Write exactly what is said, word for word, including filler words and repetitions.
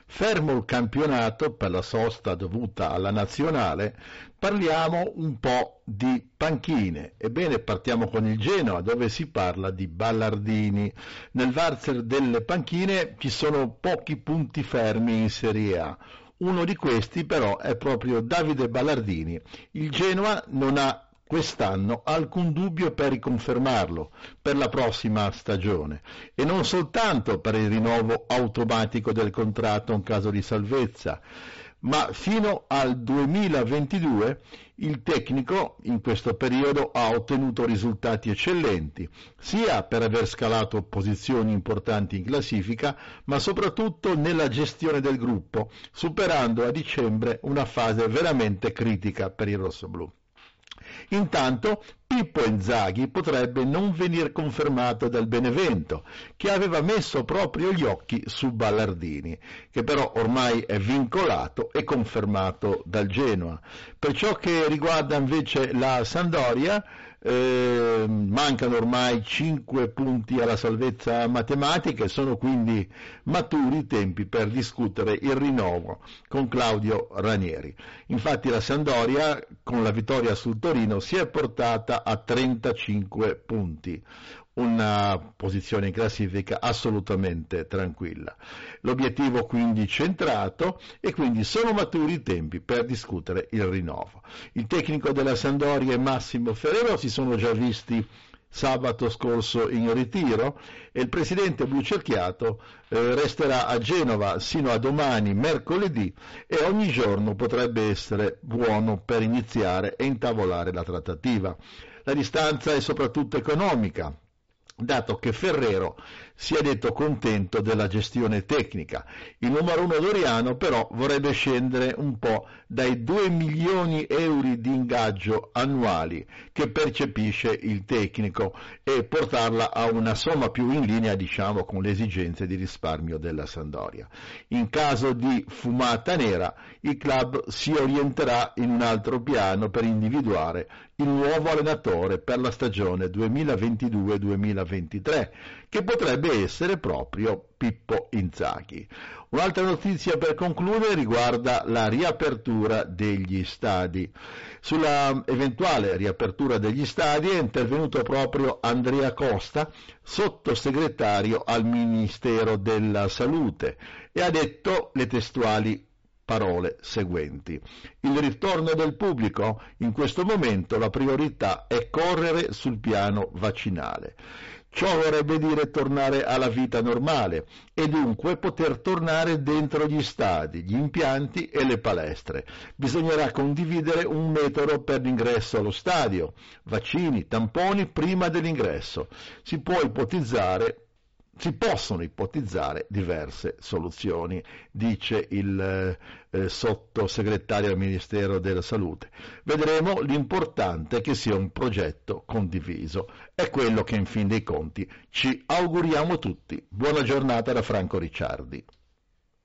Fermo il campionato per la sosta dovuta alla nazionale, parliamo un po' di panchine. Ebbene, partiamo con il Genoa, dove si parla di Ballardini. Nel valzer delle panchine ci sono pochi punti fermi in Serie A. Uno di questi però è proprio Davide Ballardini. Il Genoa non ha quest'anno alcun dubbio per riconfermarlo per la prossima stagione, e non soltanto per il rinnovo automatico del contratto in caso di salvezza, ma fino al duemilaventidue il tecnico in questo periodo ha ottenuto risultati eccellenti, sia per aver scalato posizioni importanti in classifica, ma soprattutto nella gestione del gruppo, superando a dicembre una fase veramente critica per i rossoblù. Intanto Pippo Inzaghi potrebbe non venir confermato dal Benevento, che aveva messo proprio gli occhi su Ballardini, che però ormai è vincolato e confermato dal Genoa. Per ciò che riguarda invece la Sampdoria, eh, mancano ormai cinque punti alla salvezza matematica e sono quindi maturi i tempi per discutere il rinnovo con Claudio Ranieri. Infatti la Sampdoria, con la vittoria sul Torino, si è portata a trentacinque punti, una posizione in classifica assolutamente tranquilla. L'obiettivo quindi centrato, e quindi sono maturi i tempi per discutere il rinnovo. Il tecnico della Sampdoria e Massimo Ferrero si sono già visti sabato scorso in ritiro, e il presidente blucerchiato eh, resterà a Genova sino a domani mercoledì, e ogni giorno potrebbe essere buono per iniziare e intavolare la trattativa. La distanza è soprattutto economica, dato che Ferrero si è detto contento della gestione tecnica. Il numero uno doriano però vorrebbe scendere un po' dai due milioni euro di ingaggio annuali che percepisce il tecnico e portarla a una somma più in linea, diciamo, con le esigenze di risparmio della Sampdoria. In caso di fumata nera, il club si orienterà in un altro piano per individuare il nuovo allenatore per la stagione duemilaventidue duemilaventitré, che potrebbe essere proprio Pippo Inzaghi. Un'altra notizia per concludere riguarda la riapertura degli stadi. Sulla eventuale riapertura degli stadi è intervenuto proprio Andrea Costa, sottosegretario al Ministero della Salute, e ha detto le testuali parole seguenti: il ritorno del pubblico, in questo momento la priorità è correre sul piano vaccinale. Ciò vorrebbe dire tornare alla vita normale e dunque poter tornare dentro gli stadi, gli impianti e le palestre. Bisognerà condividere un metodo per l'ingresso allo stadio, vaccini, tamponi prima dell'ingresso. Si può ipotizzare Si possono ipotizzare diverse soluzioni, dice il eh, sottosegretario al Ministero della Salute. Vedremo, l'importante è che sia un progetto condiviso. È quello che in fin dei conti ci auguriamo tutti. Buona giornata da Franco Ricciardi.